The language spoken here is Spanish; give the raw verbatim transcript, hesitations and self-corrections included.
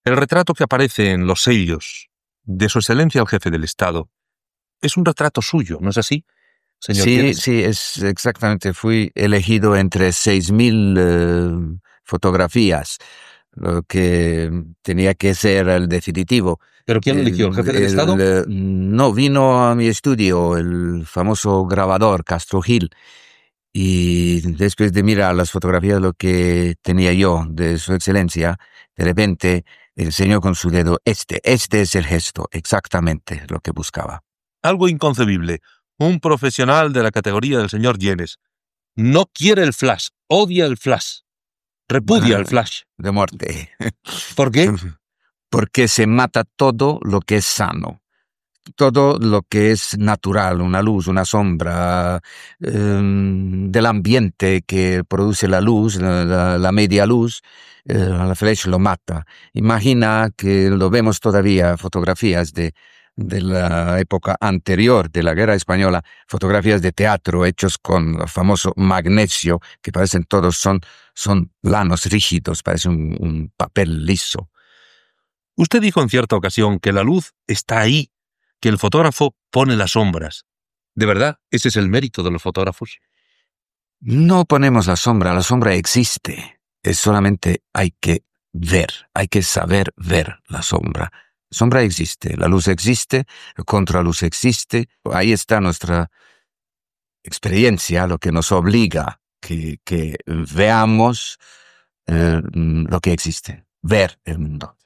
El retrato que aparece en los sellos de Su Excelencia el Jefe del Estado es un retrato suyo, ¿no es así, señor Sí, Llenes? sí, es exactamente. Fui elegido entre seis mil eh, fotografías, lo que tenía que ser el definitivo. ¿Pero quién lo eligió? ¿El El, Jefe del Estado? el, eh, no, vino a mi estudio el famoso grabador Castro Gil, y después de mirar las fotografías, lo que tenía yo de Su Excelencia, de repente el señor con su dedo, este, este es el gesto, exactamente lo que buscaba. Algo inconcebible. Un profesional de la categoría del señor Llenes no quiere el flash, odia el flash, repudia el flash. De muerte. ¿Por qué? Porque se mata todo lo que es sano, todo lo que es natural, una luz, una sombra, eh, del ambiente que produce la luz, la, la, la media luz, eh, la flash lo mata. Imagina que lo vemos todavía, fotografías de, de la época anterior de la Guerra Española, fotografías de teatro hechos con el famoso magnesio, que parecen todos son, son planos rígidos, parece un, un papel liso. Usted dijo en cierta ocasión que la luz está ahí, que el fotógrafo pone las sombras. ¿De verdad ese es el mérito de los fotógrafos? No ponemos la sombra, la sombra existe. Es solamente hay que ver, hay que saber ver la sombra. La sombra existe, la luz existe, la contraluz existe. Ahí está nuestra experiencia, lo que nos obliga que, que veamos eh, lo que existe, ver el mundo.